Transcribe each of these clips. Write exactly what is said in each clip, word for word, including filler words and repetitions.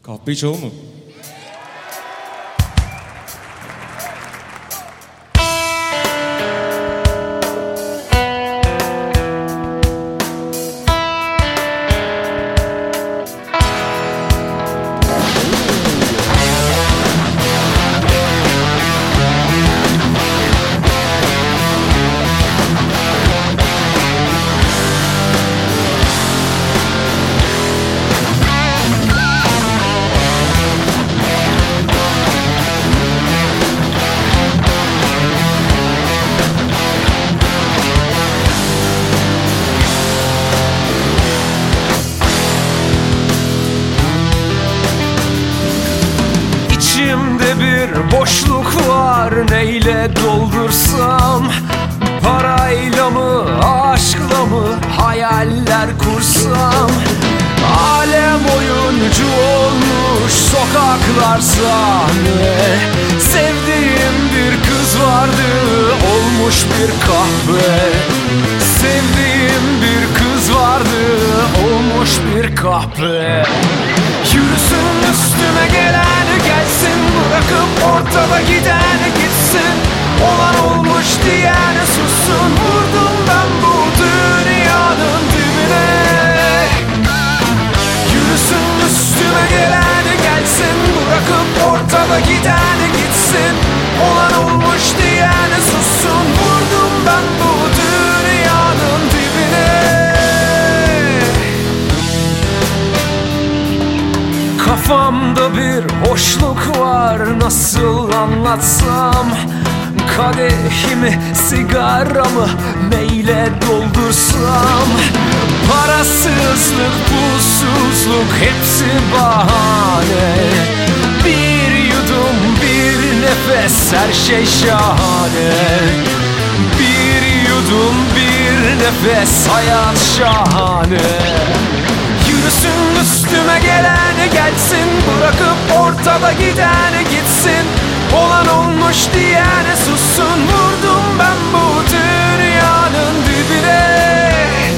Kahpeyi çalalım mı? İçimde bir boşluk var, neyle doldursam? Parayla mı, aşkla mı hayaller kursam? Alem oyuncu olmuş, sokaklar sahne. Sevdiğim bir kız vardı, olmuş bir kahve. Sevdiğim bir kız vardı, olmuş bir kahve. Yürüsün üstüme gelen gelsin, bırakıp ortada giden gitsin. Olan olmuş diyen sussun, vurdum ben bu dünyanın dibine. Yürüsün üstüme gelen gelsin, bırakıp ortada giden gitsin. Olan olmuş diyen sussun, vurdum ben bu dünyanın dibine. Kafamda bir hoşluk var, nasıl anlatsam? Kadehimi, sigaramı neyle doldursam? Parasızlık, pulsuzluk hepsi bahane. Bir yudum, bir nefes, her şey şahane. Bir yudum, bir nefes, hayat şahane. Yürüsün üstüme gelen gelsin, bırakıp ortada giden gitsin. Olan olmuş diyen sussun, vurdum ben bu dünyanın dibine.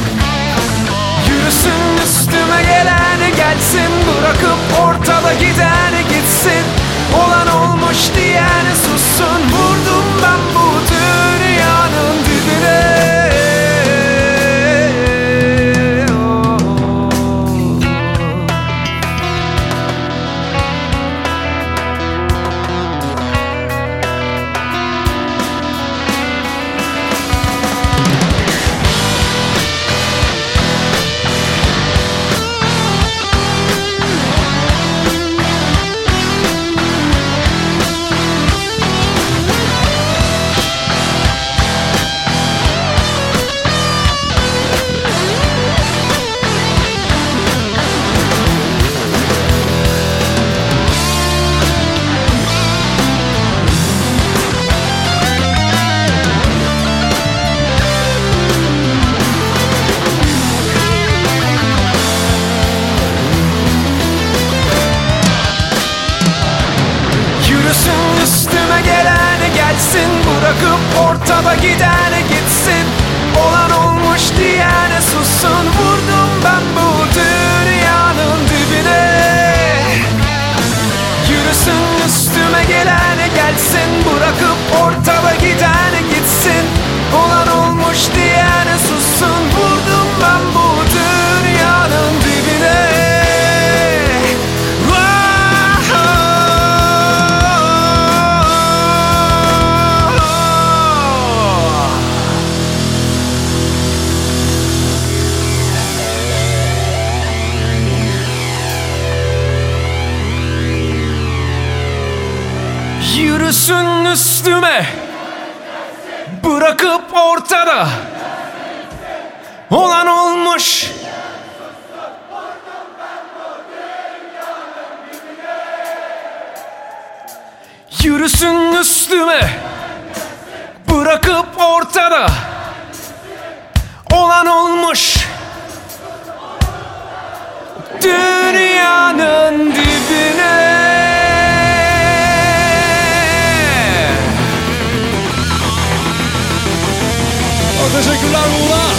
Yürüsün üstüme gelen gelsin, bırakıp ortada giden gitsin. Olan olmuş diyen sussun, vurdum ben bu dünyanın dibine. Bırakıp ortada giden gitsin. Olan olmuş diyene sussun, vurdum ben bu dünyanın dibine. Yürüsün üstüme gelen gelsin, bırakıp ortada giden gitsin. Olan olmuş diyene sussun, vurdum ben bu dünyanın dibine. Yürüsün üstüme, bırakıp ortada olan olmuş. Yürüsün üstüme, bırakıp ortada olan olmuş. Dünyanın dibine. Teşekkürler Muğla.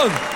olun.